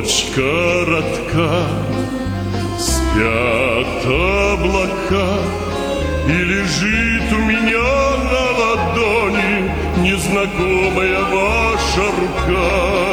Ночь коротка, спят облака, и лежит у меня на ладони незнакомая ваша рука.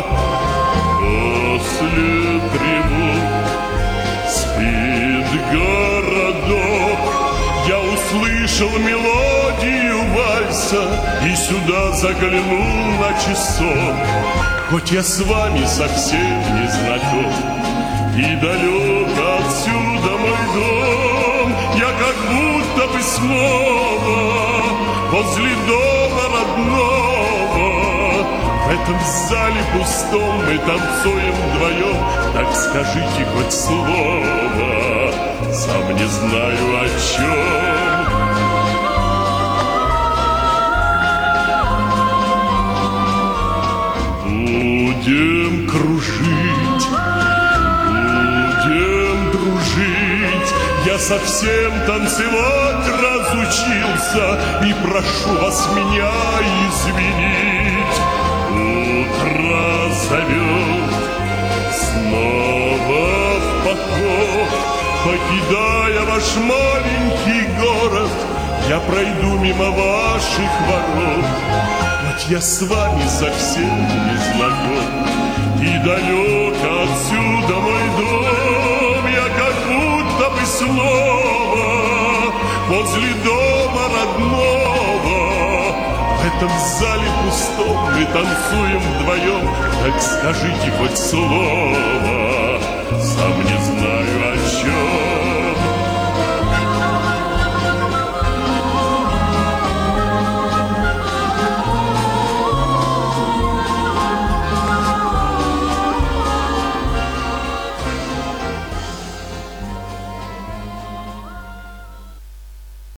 После тревог спит городок, я услышал мелодию вальса и сюда заглянул на часок. Хоть я с вами совсем не знаком, и далек отсюда мой дом, я как будто бы снова возле дома родного. В этом зале пустом мы танцуем вдвоем, так скажите хоть слово, сам не знаю о чем. Будем кружить, будем дружить, я совсем танцевать разучился, и прошу вас меня извинить. Утро зовет снова в поход, покидая ваш маленький город, я пройду мимо ваших ворот. Хоть я с вами совсем не знаком, и далек отсюда мой дом, я как будто бы снова возле дома родного. В этом зале пустом мы танцуем вдвоем, так скажите хоть слово, сам не знаю.